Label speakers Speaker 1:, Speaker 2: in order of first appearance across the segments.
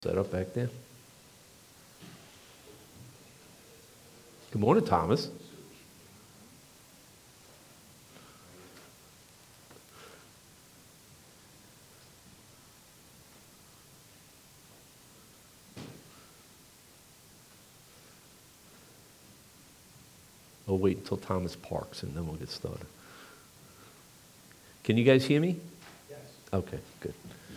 Speaker 1: Set up back there. Good morning, Thomas. We'll wait until Thomas parks and then we'll get started. Can you guys hear me?
Speaker 2: Yes.
Speaker 1: Okay, good.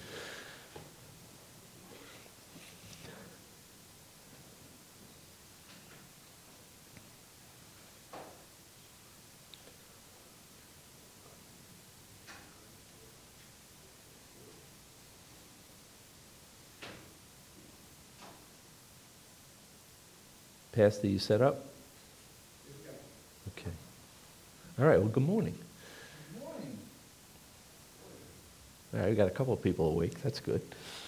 Speaker 1: Pastor, you set up? Okay. All right, well, good morning.
Speaker 2: Good morning.
Speaker 1: All right, we got a couple of people awake. That's good.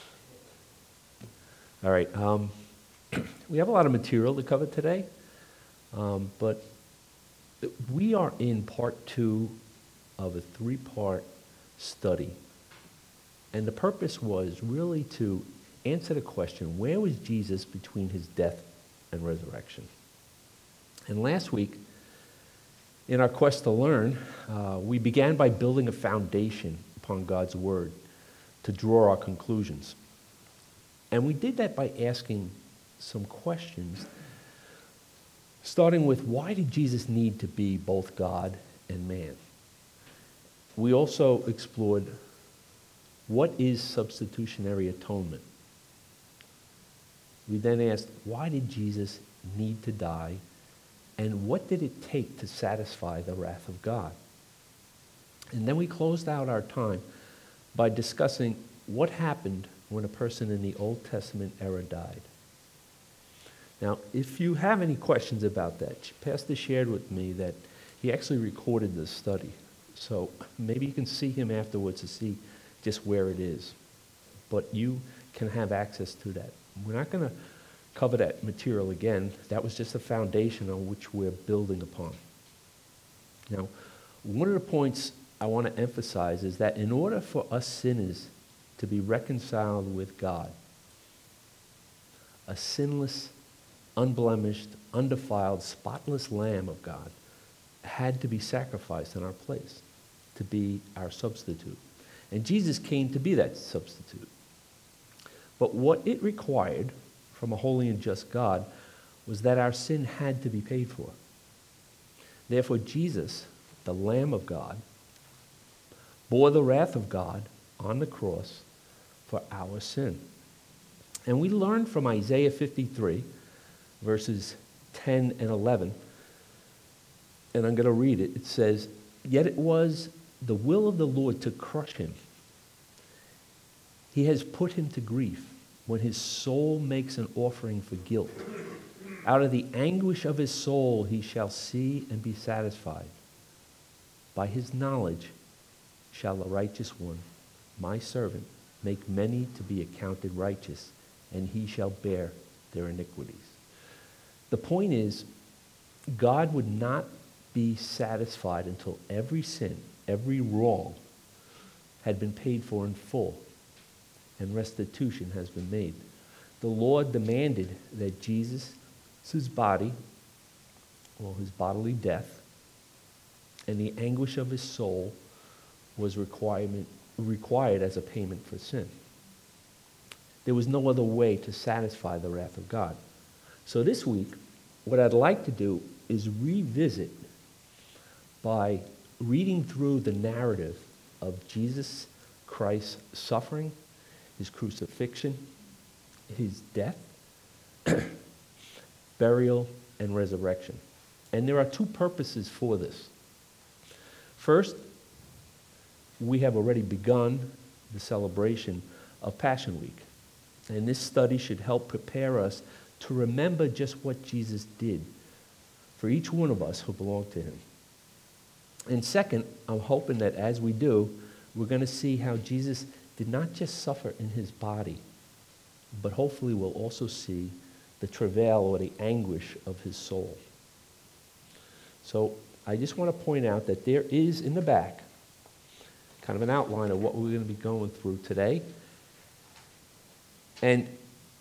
Speaker 1: All right, we have a lot of material to cover today, but we are in part 2 of a 3-part study. And the purpose was really to answer the question, where was Jesus between his death and resurrection? And last week, in our quest to learn, we began by building a foundation upon God's Word to draw our conclusions. And we did that by asking some questions, starting with, why did Jesus need to be both God and man? We also explored, what is substitutionary atonement? We then asked, why did Jesus need to die? And what did it take to satisfy the wrath of God? And then we closed out our time by discussing what happened when a person in the Old Testament era died. Now, if you have any questions about that, Pastor shared with me that he actually recorded this study. So maybe you can see him afterwards to see just where it is. But you can have access to that. We're not going to cover that material again. That was just a foundation on which we're building upon. Now, one of the points I want to emphasize is that in order for us sinners to be reconciled with God, a sinless, unblemished, undefiled, spotless Lamb of God had to be sacrificed in our place to be our substitute. And Jesus came to be that substitute. But what it required from a holy and just God was that our sin had to be paid for. Therefore, Jesus, the Lamb of God, bore the wrath of God on the cross for our sin. And we learned from Isaiah 53, verses 10 and 11, and I'm going to read it. It says, "Yet it was the will of the Lord to crush him. He has put him to grief when his soul makes an offering for guilt. Out of the anguish of his soul he shall see and be satisfied. By his knowledge shall the righteous one, my servant, make many to be accounted righteous, and he shall bear their iniquities." The point is, God would not be satisfied until every sin, every wrong, had been paid for in full, and restitution has been made. The Lord demanded that Jesus' body, or his bodily death, and the anguish of his soul was required as a payment for sin. There was no other way to satisfy the wrath of God. So this week, what I'd like to do is revisit by reading through the narrative of Jesus Christ's suffering, his crucifixion, his death, burial, and resurrection. And there are two purposes for this. First, we have already begun the celebration of Passion Week. And this study should help prepare us to remember just what Jesus did for each one of us who belong to him. And second, I'm hoping that as we do, we're going to see how Jesus did not just suffer in his body, but hopefully we'll also see the travail or the anguish of his soul. So I just want to point out that there is in the back kind of an outline of what we're going to be going through today. And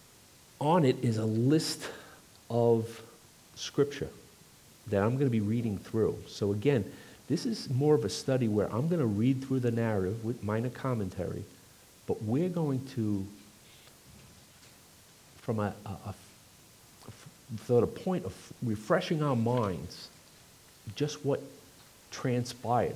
Speaker 1: on it is a list of scripture that I'm going to be reading through. So again, this is more of a study where I'm going to read through the narrative with minor commentary, but we're going to, from for the point of refreshing our minds, just what transpired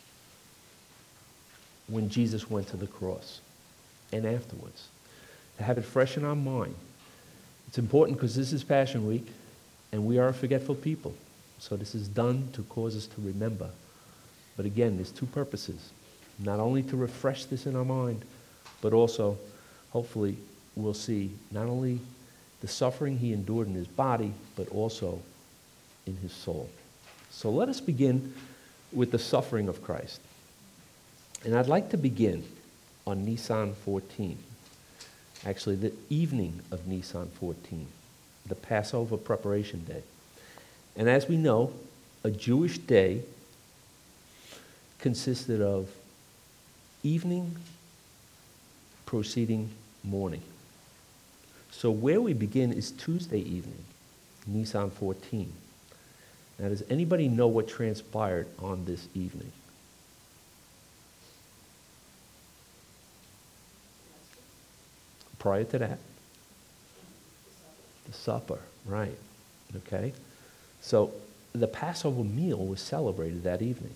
Speaker 1: when Jesus went to the cross and afterwards. To have it fresh in our mind. It's important because this is Passion Week and we are a forgetful people. So this is done to cause us to remember. But again, there's two purposes. Not only to refresh this in our mind, but also, hopefully, we'll see not only the suffering he endured in his body, but also in his soul. So let us begin with the suffering of Christ. And I'd like to begin on Nisan 14. Actually, the evening of Nisan 14, the Passover preparation day. And as we know, a Jewish day consisted of evening proceeding morning. So where we begin is Tuesday evening, Nisan 14. Now, does anybody know what transpired on this evening? Prior to that? The supper, right. Okay. So the Passover meal was celebrated that evening.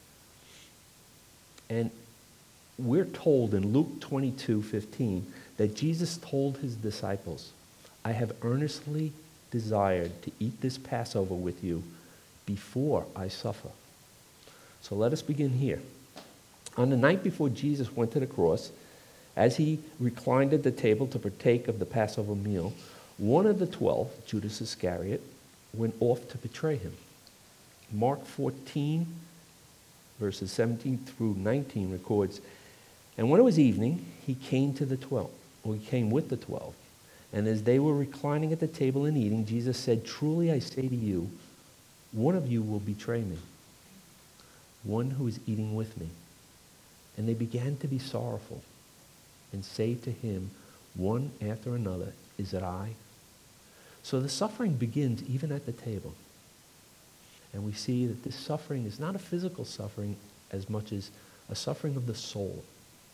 Speaker 1: And we're told in Luke 22:15 that Jesus told his disciples, I have earnestly desired to eat this Passover with you before I suffer. So let us begin here. On the night before Jesus went to the cross, as he reclined at the table to partake of the Passover meal, one of the 12, Judas Iscariot, went off to betray him. Mark 14, verses 17 through 19 records, and when it was evening, he came with the 12. And as they were reclining at the table and eating, Jesus said, truly I say to you, one of you will betray me, one who is eating with me. And they began to be sorrowful and say to him, one after another, is it I? So the suffering begins even at the table. And we see that this suffering is not a physical suffering as much as a suffering of the soul.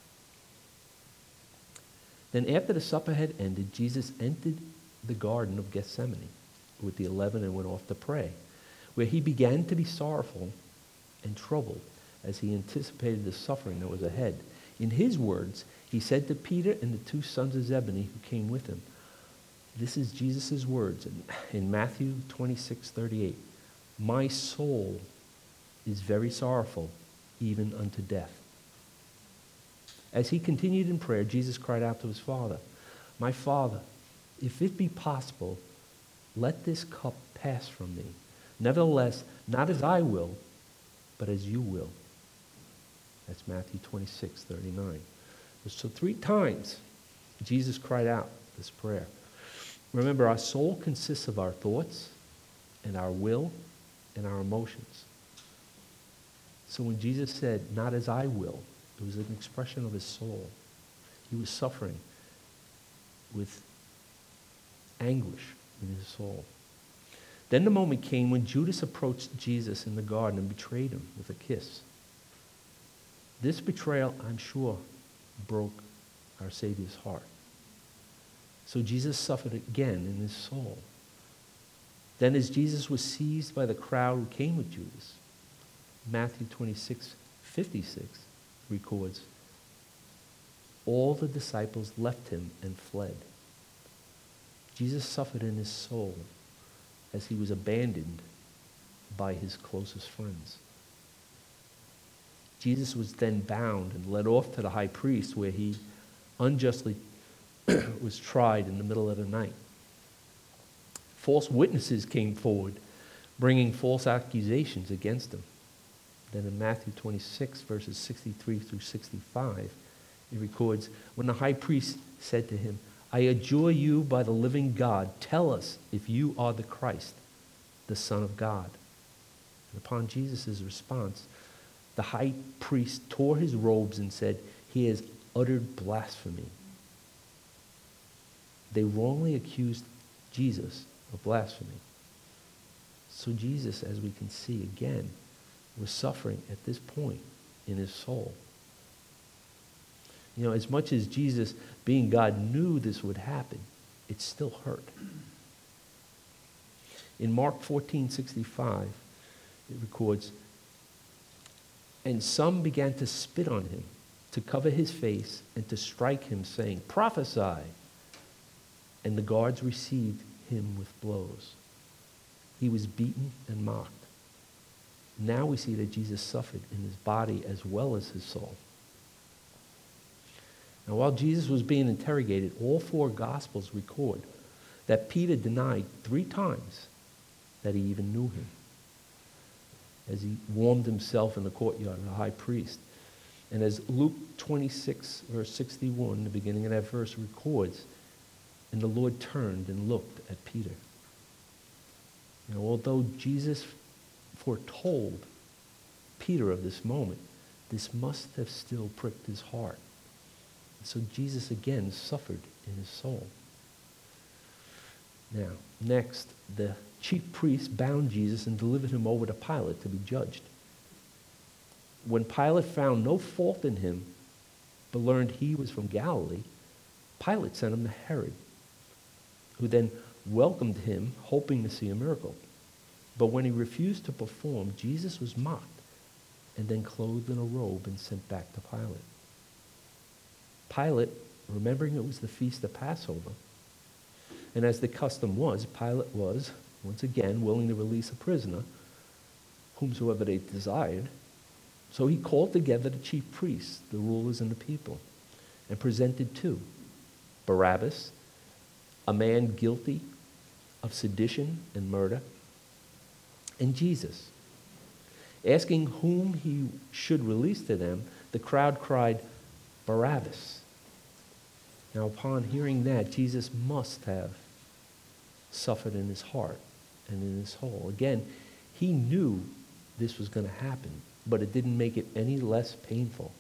Speaker 1: Then after the supper had ended, Jesus entered the Garden of Gethsemane with the 11 and went off to pray, where he began to be sorrowful and troubled as he anticipated the suffering that was ahead. In his words, he said to Peter and the two sons of Zebedee who came with him, this is Jesus' words in Matthew 26:38. My soul is very sorrowful, even unto death. As he continued in prayer, Jesus cried out to his Father, my Father, if it be possible, let this cup pass from me. Nevertheless, not as I will, but as you will. That's Matthew 26:39. So 3 times, Jesus cried out this prayer. Remember, our soul consists of our thoughts and our will and our emotions. So when Jesus said, not as I will, it was an expression of his soul. He was suffering with anguish in his soul. Then the moment came when Judas approached Jesus in the garden and betrayed him with a kiss. This betrayal, I'm sure, broke our Savior's heart. So Jesus suffered again in his soul. Then as Jesus was seized by the crowd who came with Judas, Matthew 26:56 records, all the disciples left him and fled. Jesus suffered in his soul as he was abandoned by his closest friends. Jesus was then bound and led off to the high priest, where he unjustly was tried in the middle of the night. False witnesses came forward, bringing false accusations against him. Then in Matthew 26, verses 63 through 65, it records, when the high priest said to him, I adjure you by the living God, tell us if you are the Christ, the Son of God. And upon Jesus' response, the high priest tore his robes and said, he has uttered blasphemy. they wrongly accused Jesus of blasphemy. So Jesus, as we can see again, was suffering at this point in his soul. You know, as much as Jesus, being God, knew this would happen, it still hurt. In Mark 14:65, it records, "And some began to spit on him, to cover his face, and to strike him, saying, 'Prophesy!' And the guards received him with blows. He was beaten and mocked." Now we see that Jesus suffered in his body as well as his soul. Now, while Jesus was being interrogated, all four Gospels record that Peter denied 3 times that he even knew him, as he warmed himself in the courtyard of the high priest. And as Luke 26, verse 61, the beginning of that verse records, "And the Lord turned and looked at Peter." You know, although Jesus foretold Peter of this moment, this must have still pricked his heart. So Jesus again suffered in his soul. Now, next, the chief priests bound Jesus and delivered him over to Pilate to be judged. When Pilate found no fault in him, but learned he was from Galilee, Pilate sent him to Herod, who then welcomed him, hoping to see a miracle. But when he refused to perform, Jesus was mocked and then clothed in a robe and sent back to Pilate. Pilate, remembering it was the feast of Passover, and as the custom was, Pilate was, once again, willing to release a prisoner, whomsoever they desired. So he called together the chief priests, the rulers, and the people, and presented 2, Barabbas, a man guilty of sedition and murder, and Jesus. Asking whom he should release to them, the crowd cried, "Barabbas." Now, upon hearing that, Jesus must have suffered in his heart and in his soul. Again, he knew this was going to happen, but it didn't make it any less painful.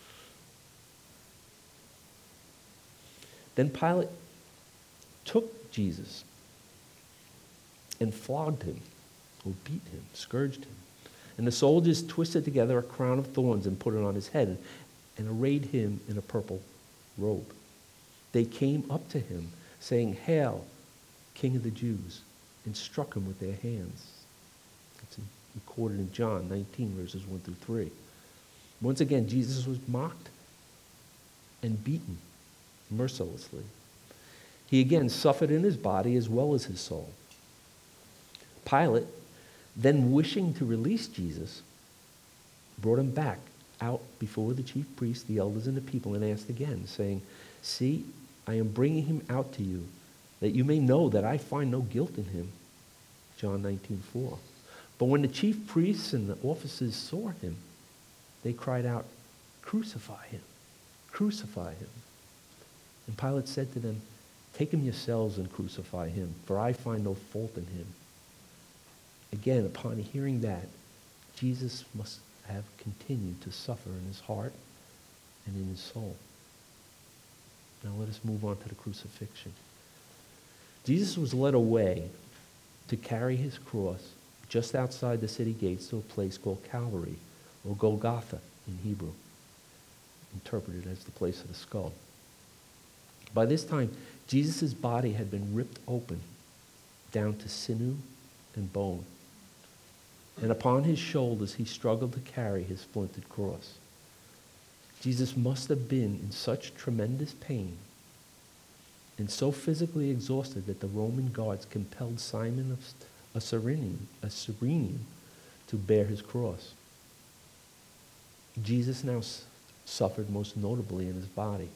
Speaker 1: Then Pilate took Jesus and flogged him, or beat him, scourged him. And the soldiers twisted together a crown of thorns and put it on his head and arrayed him in a purple robe. They came up to him, saying, "Hail, King of the Jews," and struck him with their hands. It's recorded in John 19, verses 1 through 3. Once again, Jesus was mocked and beaten mercilessly. He again suffered in his body as well as his soul. Pilate, then wishing to release Jesus, brought him back out before the chief priests, the elders, and the people, and asked again, saying, "See, I am bringing him out to you, that you may know that I find no guilt in him." John 19:4. But when the chief priests and the officers saw him, they cried out, "Crucify him! Crucify him!" And Pilate said to them, "Take him yourselves and crucify him, for I find no fault in him." Again, upon hearing that, Jesus must have continued to suffer in his heart and in his soul. Now let us move on to the crucifixion. Jesus was led away to carry his cross just outside the city gates to a place called Calvary, or Golgotha in Hebrew, interpreted as the place of the skull. By this time, Jesus' body had been ripped open down to sinew and bone. And upon his shoulders he struggled to carry his splintered cross. Jesus must have been in such tremendous pain and so physically exhausted that the Roman guards compelled Simon of a Cyrene to bear his cross. Jesus now suffered most notably in his body.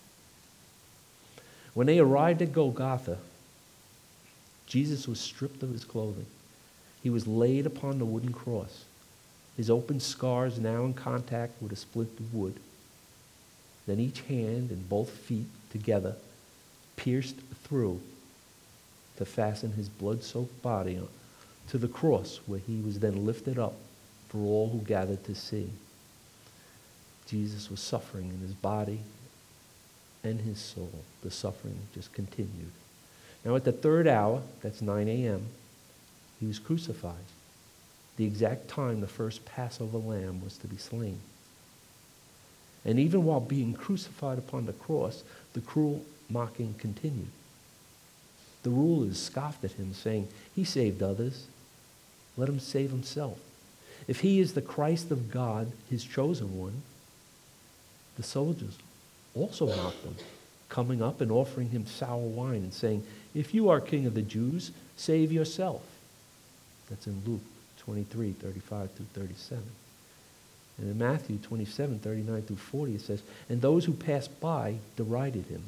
Speaker 1: When they arrived at Golgotha, Jesus was stripped of his clothing. He was laid upon the wooden cross, his open scars now in contact with a splintered wood. Then each hand and both feet together pierced through to fasten his blood-soaked body to the cross, where he was then lifted up for all who gathered to see. Jesus was suffering in his body and his soul. The suffering just continued. Now at the third hour, that's 9 a.m., he was crucified. The exact time the first Passover lamb was to be slain. And even while being crucified upon the cross, the cruel mocking continued. The rulers scoffed at him, saying, "He saved others. Let him save himself. If he is the Christ of God, his chosen one." The soldiers also mocked him, coming up and offering him sour wine and saying, "If you are king of the Jews, save yourself." That's in Luke 23, 35 through 37. And in Matthew 27, 39 through 40, it says, "And those who passed by derided him,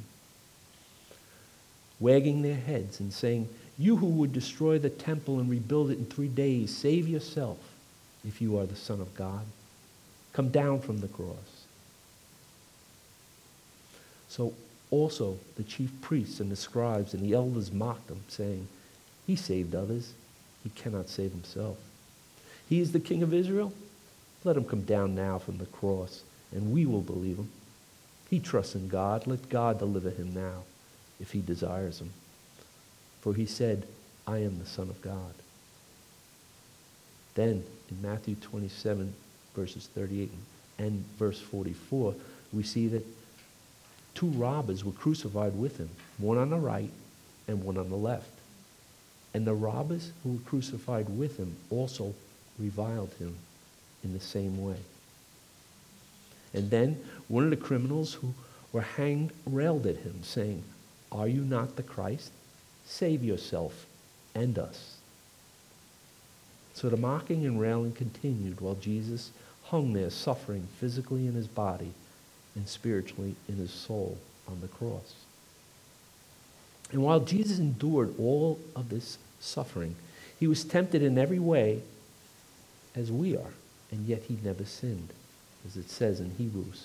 Speaker 1: wagging their heads and saying, 'You who would destroy the temple and rebuild it in 3 days, save yourself if you are the Son of God. Come down from the cross.' So also the chief priests and the scribes and the elders mocked him, saying, 'He saved others. He cannot save himself. He is the King of Israel. Let him come down now from the cross, and we will believe him. He trusts in God. Let God deliver him now, if he desires him. For he said, I am the Son of God.'" Then, in Matthew 27, verses 38 and verse 44, we see that 2 robbers were crucified with him, one on the right and one on the left. And the robbers who were crucified with him also reviled him in the same way. And then one of the criminals who were hanged railed at him, saying, "Are you not the Christ? Save yourself and us." So the mocking and railing continued while Jesus hung there, suffering physically in his body and spiritually in his soul on the cross. And while Jesus endured all of this suffering, he was tempted in every way as we are, and yet he never sinned, as it says in Hebrews.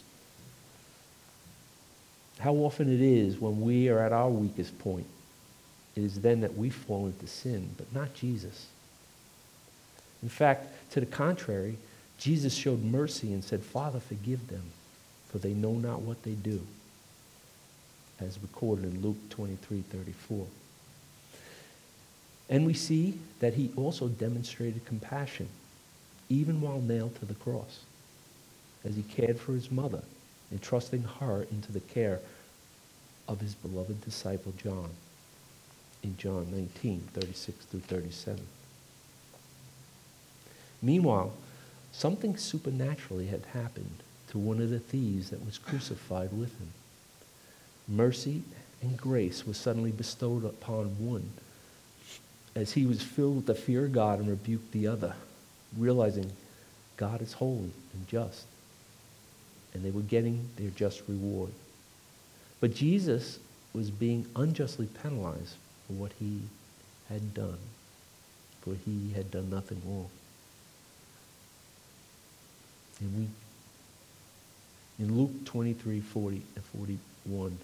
Speaker 1: How often it is when we are at our weakest point, it is then that we fall into sin, but not Jesus. In fact, to the contrary, Jesus showed mercy and said, "Father, forgive them, for they know not what they do," as recorded in Luke 23:34. And we see that he also demonstrated compassion, even while nailed to the cross, as he cared for his mother, entrusting her into the care of his beloved disciple John, in John 19:36 through 37. Meanwhile, something supernaturally had happened to one of the thieves that was crucified with him. Mercy and grace was suddenly bestowed upon one, as he was filled with the fear of God and rebuked the other, realizing God is holy and just, and they were getting their just reward. But Jesus was being unjustly penalized for what he had done, for he had done nothing wrong. And in Luke 23:40 and 41,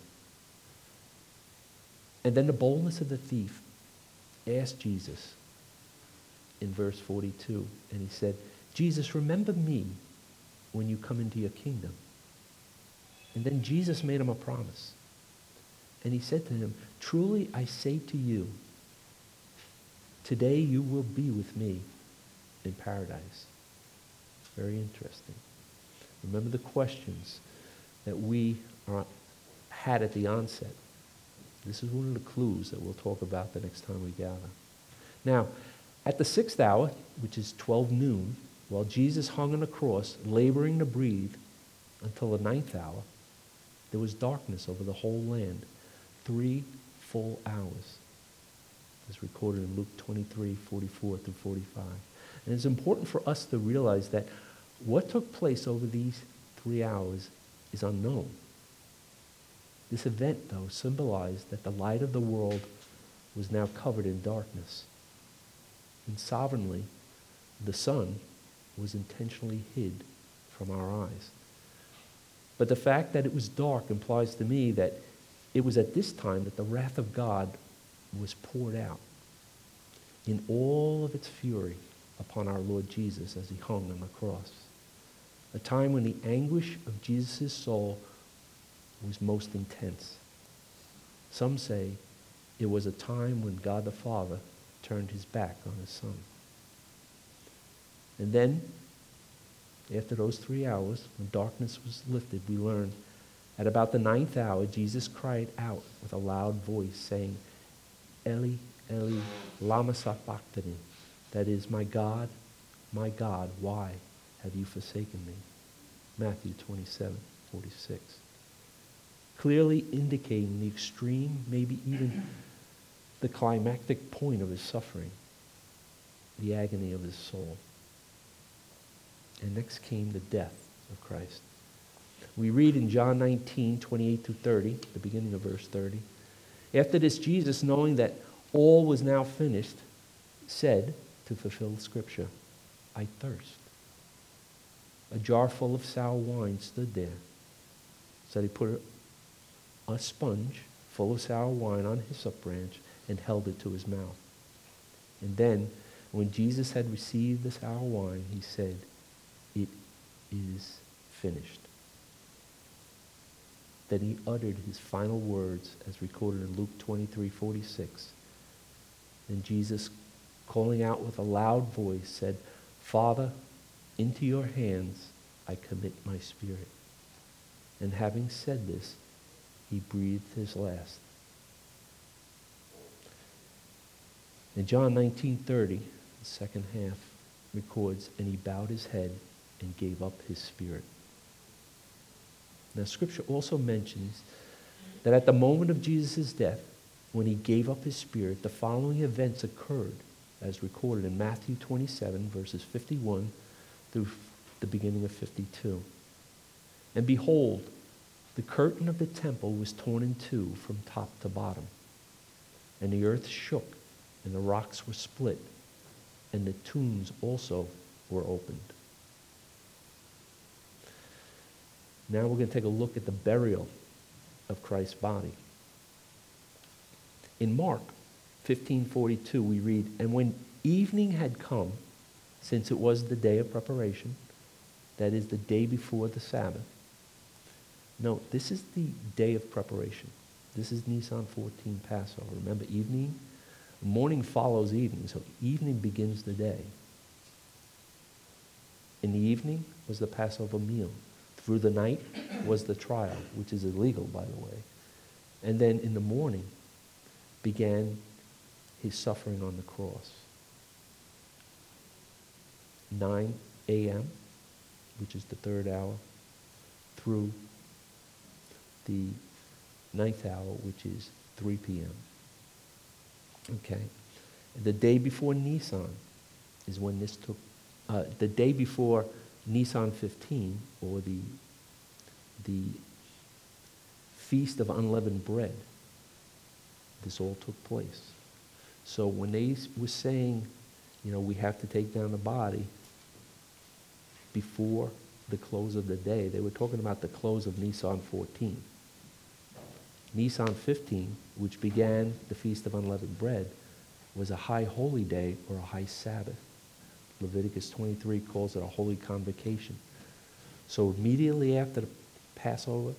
Speaker 1: and then the boldness of the thief asked Jesus in verse 42, and he said, "Jesus, remember me when you come into your kingdom." And then Jesus made him a promise. And he said to him, "Truly I say to you, today you will be with me in paradise." Very interesting. Remember the questions that we had at the onset. This is one of the clues that we'll talk about the next time we gather. Now, at the 6th hour, which is 12 noon, while Jesus hung on the cross, laboring to breathe until the 9th hour, there was darkness over the whole land, 3 full hours, as recorded in Luke 23:44 through 45. And it's important for us to realize that what took place over these 3 hours is unknown. This event, though, symbolized that the light of the world was now covered in darkness. And sovereignly, the sun was intentionally hid from our eyes. But the fact that it was dark implies to me that it was at this time that the wrath of God was poured out in all of its fury upon our Lord Jesus as he hung on the cross. A time when the anguish of Jesus' soul was most intense. Some say it was a time when God the Father turned his back on his Son. And then, after those 3 hours, when darkness was lifted, we learn at about the 9th hour, Jesus cried out with a loud voice, saying, Eli, Eli, lama sabachthani. That is, my God, why have you forsaken me? Matthew 27:46. Clearly indicating the extreme, maybe even the climactic point of his suffering, the agony of his soul. And next came the death of Christ. We read in John 19:28-30, the beginning of verse 30, after this, Jesus, knowing that all was now finished, said, to fulfill Scripture, I thirst. A jar full of sour wine stood there. So he put a sponge full of sour wine on a hyssop branch and held it to his mouth. And then, when Jesus had received the sour wine, he said, it is finished. Then he uttered his final words as recorded in Luke 23:46. Then Jesus, calling out with a loud voice, said, Father, into your hands I commit my spirit. And having said this, he breathed his last. In John 19:30, the second half records, and he bowed his head and gave up his spirit. Now, Scripture also mentions that at the moment of Jesus' death, when he gave up his spirit, the following events occurred, as recorded in Matthew 27, verses 51 through the beginning of 52. And behold, the curtain of the temple was torn in two from top to bottom, and the earth shook, and the rocks were split, and the tombs also were opened. Now we're going to take a look at the burial of Christ's body. In Mark 15:42, we read, and when evening had come, since it was the day of preparation, that is the day before the Sabbath. Note, this is the day of preparation. This is Nisan 14 Passover. Remember, morning follows evening, so evening begins the day. In the evening was the Passover meal. Through the night was the trial, which is illegal, by the way. And then in the morning began his suffering on the cross. 9 a.m., which is the third hour, through the 9th hour, which is 3 p.m. Okay? The day before Nisan is when this took, the day before Nisan 15, or the Feast of Unleavened Bread, this all took place. So when they were saying, we have to take down the body before the close of the day, they were talking about the close of Nisan 14. Nisan 15, which began the Feast of Unleavened Bread, was a high holy day or a high Sabbath. Leviticus 23 calls it a holy convocation. So immediately after the Passover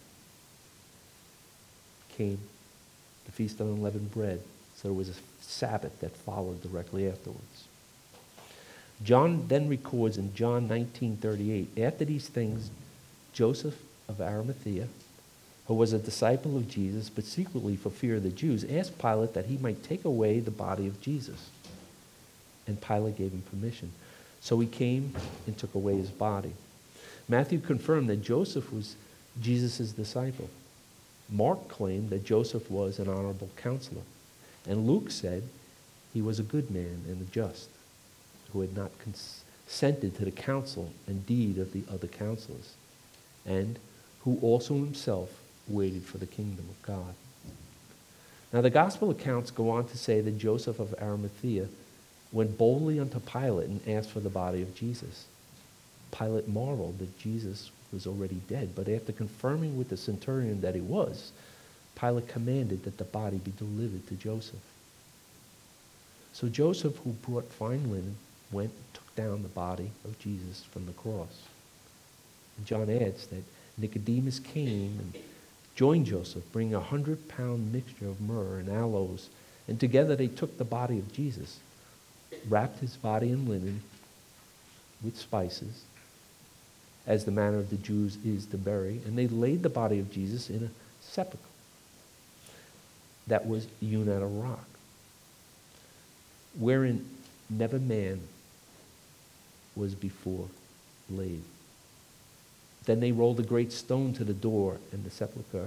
Speaker 1: came the Feast of Unleavened Bread. So there was a Sabbath that followed directly afterwards. John then records in John 19:38, after these things, Joseph of Arimathea, who was a disciple of Jesus, but secretly for fear of the Jews, asked Pilate that he might take away the body of Jesus. And Pilate gave him permission. So he came and took away his body. Matthew confirmed that Joseph was Jesus' disciple. Mark claimed that Joseph was an honorable counselor. And Luke said he was a good man and a just, who had not consented to the counsel and deed of the other counselors, and who also himself waited for the kingdom of God. Now the gospel accounts go on to say that Joseph of Arimathea went boldly unto Pilate and asked for the body of Jesus. Pilate marveled that Jesus was already dead, but after confirming with the centurion that he was, Pilate commanded that the body be delivered to Joseph. So Joseph, who brought fine linen, went and took down the body of Jesus from the cross. And John adds that Nicodemus came and joined Joseph, bringing 100-pound mixture of myrrh and aloes, and together they took the body of Jesus, wrapped his body in linen with spices, as the manner of the Jews is to bury, and they laid the body of Jesus in a sepulchre that was hewn out of rock, wherein never man was before laid. Then they rolled a great stone to the door and the sepulchre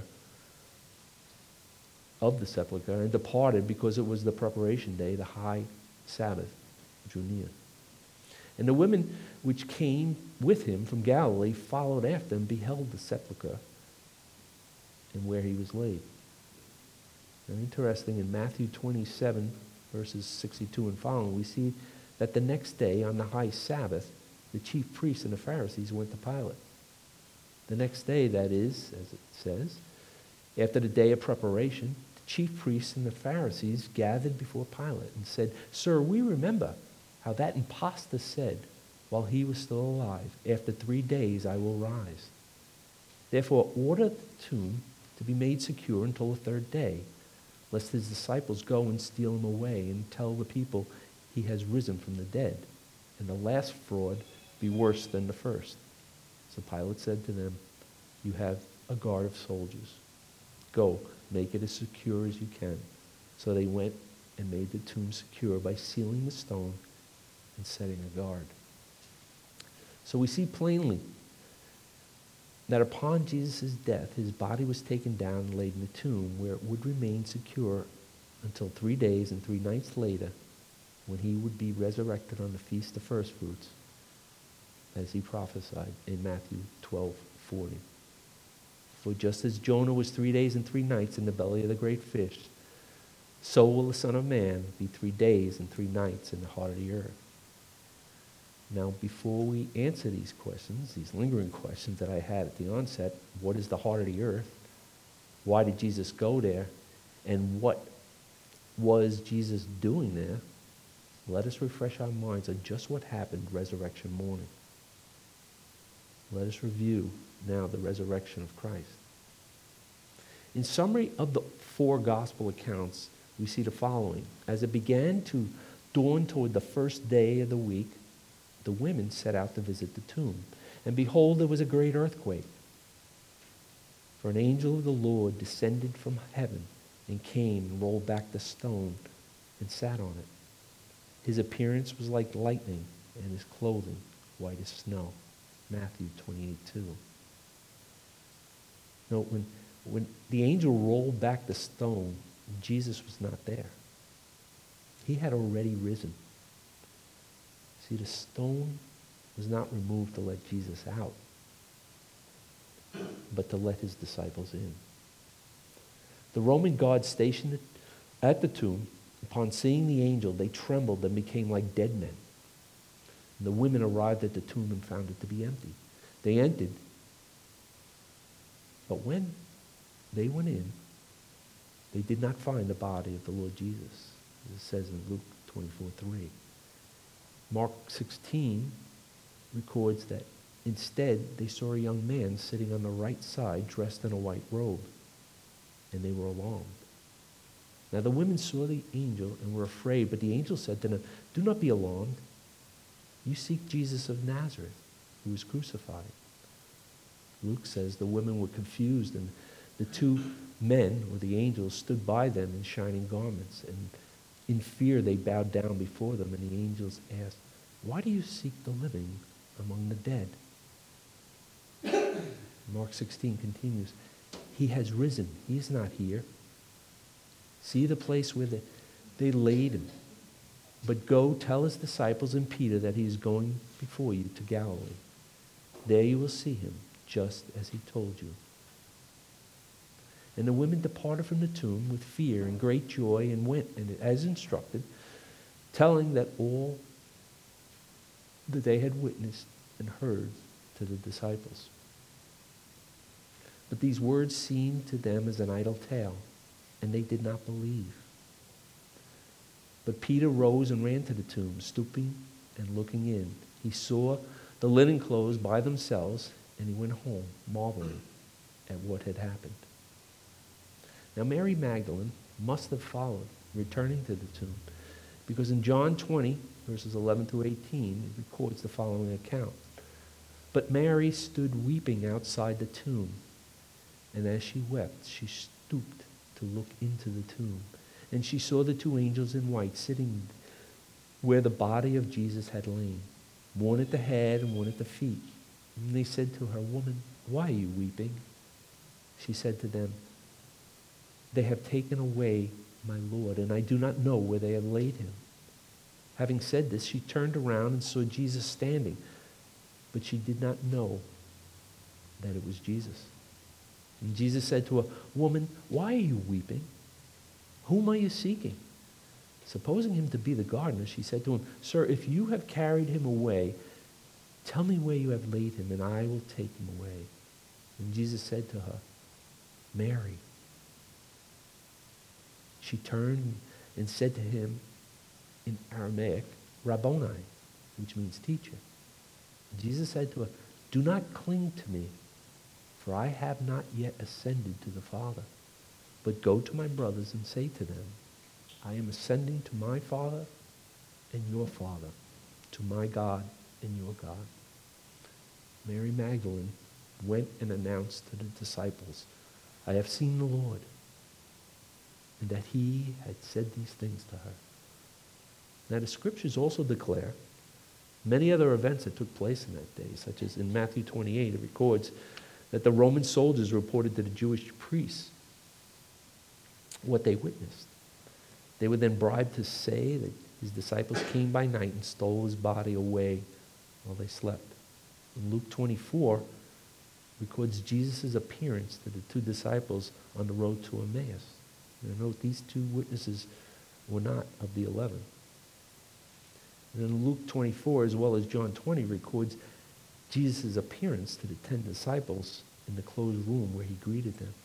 Speaker 1: of the sepulchre, and departed, because it was the preparation day, the high Sabbath drew near. And the women which came with him from Galilee followed after and beheld the sepulchre and where he was laid. Now, interesting, in Matthew 27, verses 62 and following, we see that the next day on the high Sabbath, the chief priests and the Pharisees went to Pilate. The next day, that is, as it says, after the day of preparation, the chief priests and the Pharisees gathered before Pilate and said, "Sir, we remember how that impostor said, while he was still alive, 'After 3 days I will rise.' Therefore order the tomb to be made secure until the 3rd day, lest his disciples go and steal him away and tell the people he has risen from the dead, and the last fraud be worse than the first." So Pilate said to them, "You have a guard of soldiers. Go, make it as secure as you can." So they went and made the tomb secure by sealing the stone and setting a guard. So we see plainly that upon Jesus' death, his body was taken down and laid in the tomb, where it would remain secure until 3 days and 3 nights later, when he would be resurrected on the Feast of First Fruits, as he prophesied in Matthew 12:40. For just as Jonah was 3 days and 3 nights in the belly of the great fish, so will the Son of Man be 3 days and 3 nights in the heart of the earth. Now, before we answer these questions, these lingering questions that I had at the onset, what is the heart of the earth? Why did Jesus go there? And what was Jesus doing there? Let us refresh our minds on just what happened resurrection morning. Let us review now the resurrection of Christ. In summary of the 4 gospel accounts, we see the following. As it began to dawn toward the first day of the week, the women set out to visit the tomb. And behold, there was a great earthquake. For an angel of the Lord descended from heaven and came and rolled back the stone and sat on it. His appearance was like lightning, and his clothing white as snow. Matthew 28:2. Note, when the angel rolled back the stone, Jesus was not there. He had already risen. See, the stone was not removed to let Jesus out, but to let his disciples in. The Roman guards stationed at the tomb, upon seeing the angel, they trembled and became like dead men. And the women arrived at the tomb and found it to be empty. They entered, but when they went in, they did not find the body of the Lord Jesus, as it says in Luke 24:3. Mark 16 records that instead they saw a young man sitting on the right side dressed in a white robe, and they were alarmed. Now the women saw the angel and were afraid, but the angel said to them, "Do not be alarmed. You seek Jesus of Nazareth, who was crucified." Luke says the women were confused, and the 2 men, or the angels, stood by them in shining garments, and in fear they bowed down before them, and the angels asked, "Why do you seek the living among the dead?" Mark 16 continues, "He has risen. He is not here. See the place where they laid him. But go tell his disciples and Peter that he is going before you to Galilee. There you will see him, just as he told you." And the women departed from the tomb with fear and great joy and went, and as instructed, telling that all that they had witnessed and heard to the disciples. But these words seemed to them as an idle tale, and they did not believe. But Peter rose and ran to the tomb, stooping and looking in. He saw the linen clothes by themselves, and he went home, marveling at what had happened. Now Mary Magdalene must have followed, returning to the tomb, because in John 20, verses 11 through 18, it records the following account. But Mary stood weeping outside the tomb, and as she wept, she stooped to look into the tomb. And she saw the two angels in white sitting where the body of Jesus had lain, one at the head and one at the feet. And they said to her, "Woman, why are you weeping?" She said to them, "They have taken away my Lord, and I do not know where they have laid him." Having said this, she turned around and saw Jesus standing, but she did not know that it was Jesus. And Jesus said to her, "Woman, why are you weeping? Whom are you seeking?" Supposing him to be the gardener, she said to him, "Sir, if you have carried him away, tell me where you have laid him, and I will take him away." And Jesus said to her, "Mary." She turned and said to him in Aramaic, "Rabboni," which means teacher. And Jesus said to her, "Do not cling to me, for I have not yet ascended to the Father. But go to my brothers and say to them, I am ascending to my Father and your Father, to my God and your God." Mary Magdalene went and announced to the disciples, "I have seen the Lord," and that he had said these things to her. Now the scriptures also declare many other events that took place in that day, such as in Matthew 28, it records that the Roman soldiers reported to the Jewish priests what they witnessed. They were then bribed to say that his disciples came by night and stole his body away while they slept. In Luke 24 records Jesus' appearance to the two disciples on the road to Emmaus. And note, these two witnesses were not of the 11. And then Luke 24, as well as John 20, records Jesus' appearance to the 10 disciples in the closed room where he greeted them.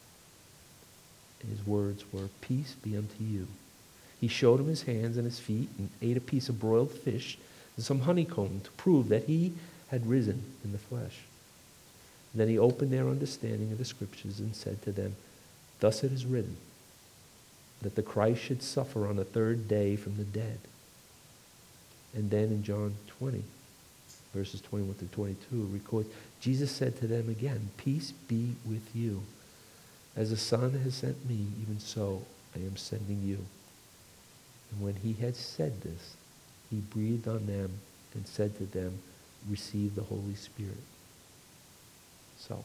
Speaker 1: His words were, "Peace be unto you." He showed them his hands and his feet and ate a piece of broiled fish and some honeycomb to prove that he had risen in the flesh. Then he opened their understanding of the scriptures and said to them, "Thus it is written, that the Christ should suffer on the third day from the dead." And then in John 20, verses 21 through 22, it records, Jesus said to them again, "Peace be with you. As the Son has sent me, even so I am sending you." And when he had said this, he breathed on them and said to them, "Receive the Holy Spirit." So,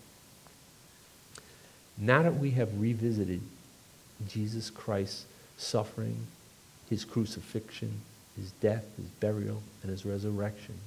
Speaker 1: now that we have revisited Jesus Christ's suffering, his crucifixion, his death, his burial, and his resurrection,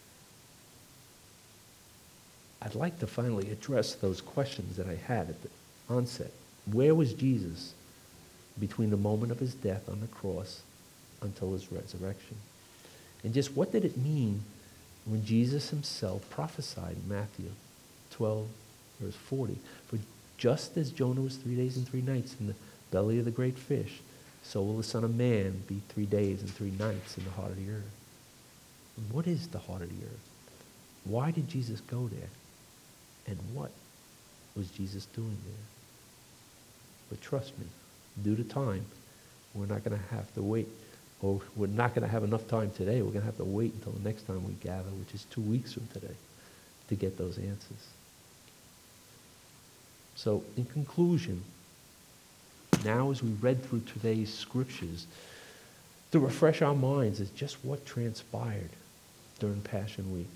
Speaker 1: I'd like to finally address those questions that I had at the onset. Where was Jesus between the moment of his death on the cross until his resurrection? And just what did it mean when Jesus himself prophesied in Matthew 12, verse 40, "For just as Jonah was 3 days and 3 nights in the belly of the great fish, so will the Son of Man be 3 days and 3 nights in the heart of the earth." And what is the heart of the earth? Why did Jesus go there? And what was Jesus doing there? But trust me, due to time, we're not going to have to wait, or we're not going to have enough time today. We're going to have to wait until the next time we gather, which is 2 weeks from today, to get those answers. So, in conclusion, now as we read through today's scriptures, to refresh our minds is just what transpired during Passion Week.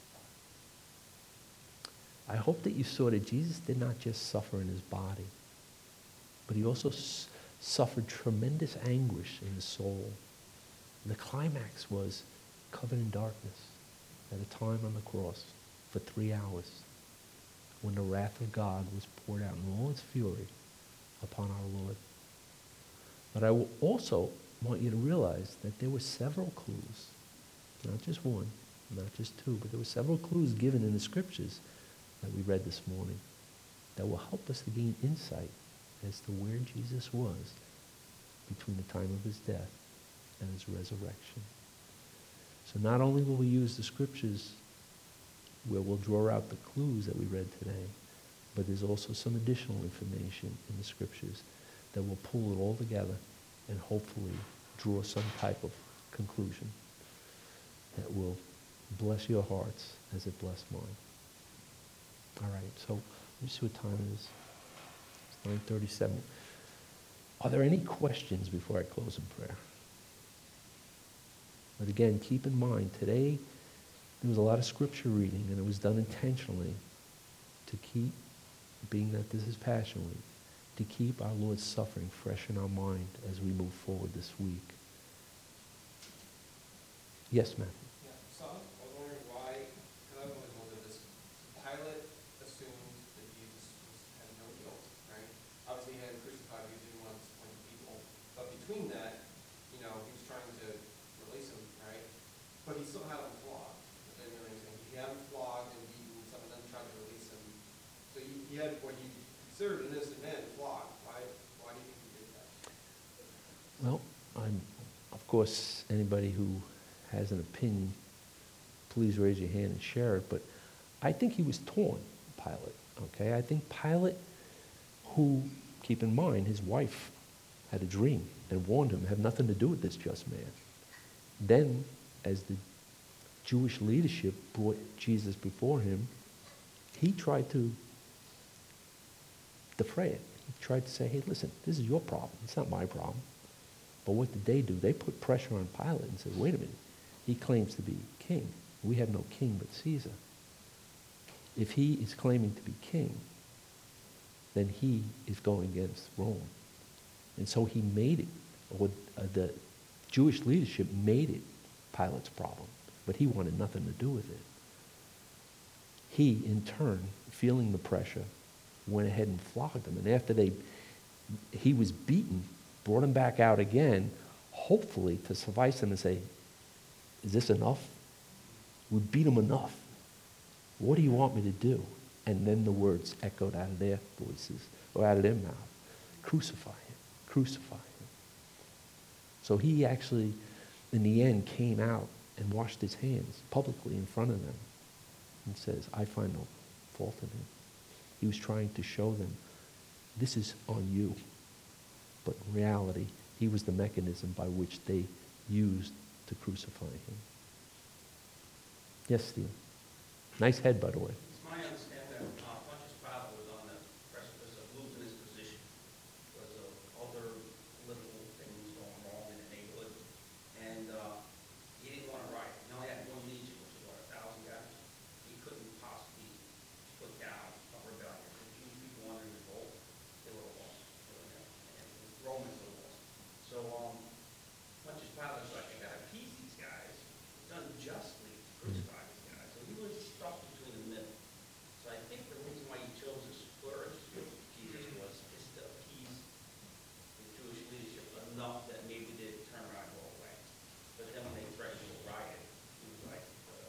Speaker 1: I hope that you saw that Jesus did not just suffer in his body, but he also suffered tremendous anguish in his soul. And the climax was covered in darkness at a time on the cross for 3 hours when the wrath of God was poured out in all its fury upon our Lord. But I will also want you to realize that there were several clues, not just one, not just two, but there were several clues given in the scriptures that we read this morning that will help us to gain insight as to where Jesus was between the time of his death and his resurrection. So not only will we use the scriptures where we'll draw out the clues that we read today, but there's also some additional information in the scriptures that will pull it all together and hopefully draw some type of conclusion that will bless your hearts as it blessed mine. All right, so let me see what time it is. It's 9:37. Are there any questions before I close in prayer? But again, keep in mind, today there was a lot of scripture reading, and it was done intentionally to keep, being that this is Passion Week, to keep our Lord's suffering fresh in our mind as we move forward this week. Yes, ma'am.
Speaker 2: Yeah, so I was wondering why, because I've always wondered this, Pilate assumed that Jesus had no guilt, right? Obviously he had him crucified because he didn't want to disappoint the people. But between that, he was trying to release him, right? But he still had him flogged. If you know what I'm saying. He had him flogged and beaten, some of them tried to release him. So he had what he considered an innocent man flogged. Why do you think he did that?
Speaker 1: Well, of course, anybody who has an opinion, please raise your hand and share it, but I think he was torn, Pilate, okay? I think Pilate, who, keep in mind, his wife had a dream and warned him, had nothing to do with this just man. Then, as the Jewish leadership brought Jesus before him, he tried to defray it. He tried to say, hey, listen, this is your problem. It's not my problem. But what did they do? They put pressure on Pilate and said, wait a minute. He claims to be king. We have no king but Caesar. If he is claiming to be king, then he is going against Rome. And so he made it, or the Jewish leadership made it Pilate's problem, but he wanted nothing to do with it. He, in turn, feeling the pressure, went ahead and flogged him. And after he was beaten, brought him back out again, hopefully to suffice him and say, is this enough? We beat him enough. What do you want me to do? And then the words echoed out of their voices, or out of their mouth. Crucify him. Crucify him. So he actually, in the end, came out and washed his hands publicly in front of them and says, I find no fault in him. He was trying to show them, this is on you. But in reality, he was the mechanism by which they used to crucify him. Yes, Steve. Nice head, by the way.
Speaker 3: It's my understanding that Pontius Pilate was on the precipice of losing his position because of other political things going wrong in the neighborhood. And he didn't want to riot. He only had one legion, which was, 1,000 guys. He couldn't possibly put down a rebellion. The Jewish people wanted to revolt. They were lost. And the Romans were lost. So Pontius Pilate was like, I got to appease these guys. It's unjustly crucified these guys. So he was stuck between the middle. So I think the reason why he chose to flourish with Jesus was just to appease the Jewish leadership enough that maybe they'd turn around and go away. But then when they threatened to riot, he was like,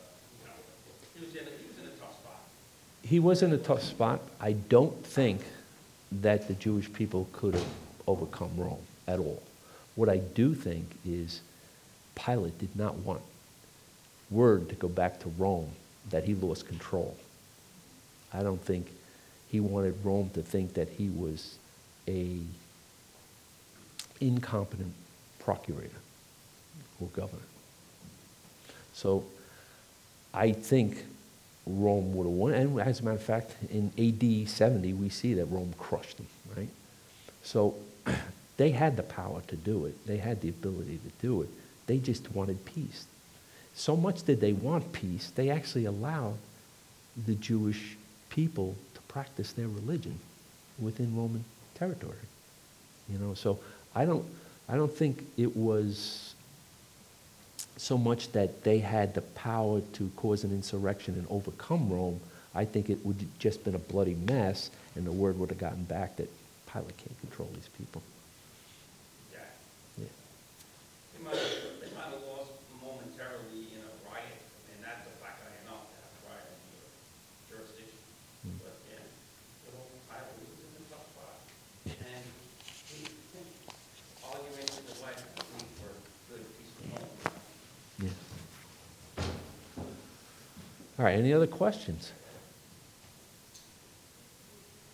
Speaker 3: he was in a tough spot.
Speaker 1: He was in a tough spot. I don't think that the Jewish people could have overcome Rome at all. What I do think is Pilate did not want word to go back to Rome that he lost control. I don't think he wanted Rome to think that he was a incompetent procurator or governor. So I think Rome would have won. And as a matter of fact, in AD 70, we see that Rome crushed them, right? So they had the power to do it. They had the ability to do it. They just wanted peace. So much did they want peace, they actually allowed the Jewish people to practice their religion within Roman territory. So I don't think it was so much that they had the power to cause an insurrection and overcome Rome. I think it would have just been a bloody mess, and the word would have gotten back that Pilate can't control these people.
Speaker 3: Yeah.
Speaker 1: Yeah.
Speaker 3: They might have lost momentarily in a riot, and that's a black eye enough to have a riot in your jurisdiction. But yeah, the whole Pilate was in a tough spot. And he arguing with his wife, I think, for good, peaceful home.
Speaker 1: Yeah. All right, any other questions?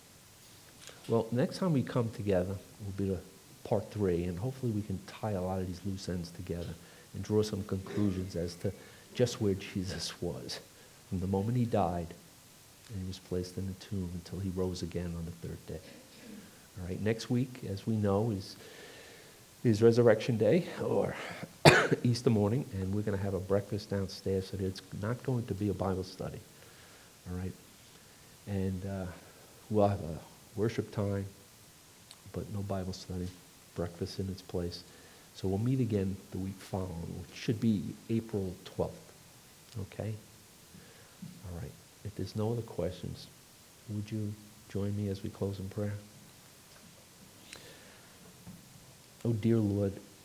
Speaker 1: Well, next time we come together will be the part 3, and hopefully we can tie a lot of these loose ends together and draw some conclusions as to just where Jesus was from the moment he died and he was placed in the tomb until he rose again on the 3rd day. All right, next week, as we know, is Resurrection Day, or Easter morning, and we're going to have a breakfast downstairs, so it's not going to be a Bible study. All right? And we'll have a worship time, but no Bible study, breakfast in its place. So we'll meet again the week following, which should be April 12th. Okay? All right. If there's no other questions, would you join me as we close in prayer? Oh, dear Lord,